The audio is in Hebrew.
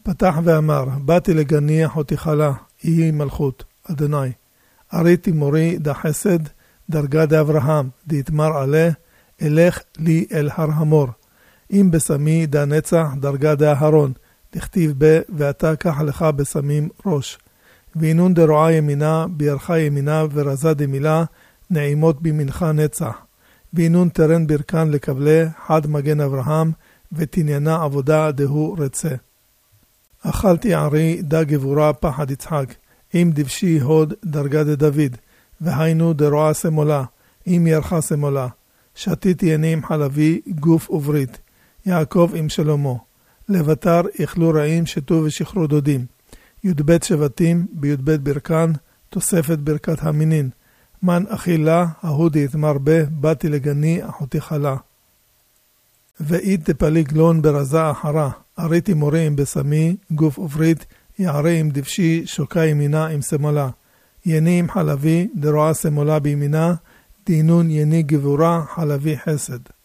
פתח ואמר, באתי לגני אחותי חלה, יהי מלכות, אדוני. אריתי מורי דה חסד, דרגה דה אברהם, דהתמר עלה, אלך לי אל הר המור. אם בסמי דה נצח, דרגה דה אהרון, תכתיב בה, ואתה קח לך בסמים ראש. ואינון דרועה ימינה, בירך ימינה, ורזה דמילה, נעימות במנחה נצח. ואינון תרן ברכן לקבלה, חד מגן אברהם, ותניינה עבודה דהו רצה. אכלתי ערי דה גבורה פחד יצחק, אם דבשי הוד דרגה דוד, והיינו דרועה סמולה, אם ירחה סמולה. שתיתי יני עם חלבי, גוף וברית, יעקב עם שלמה. לבטר יחלו רעים שתו ושחרו דודים. י"ב שבטים בי"ב ברכן, תוספת ברכת המינין. מן אכילה, ההודי יתמר בה, באתי לגני אחותי חלה. ואית תפליג לון ברזה אחרה, אריתי מורי עם בסמי, גוף וברית, יערי עם דבשי, שוקה ימינה עם סמולה. יני עם חלבי, דרועה סמולה בימינה, דינון יני גבורה, חלבי חסד.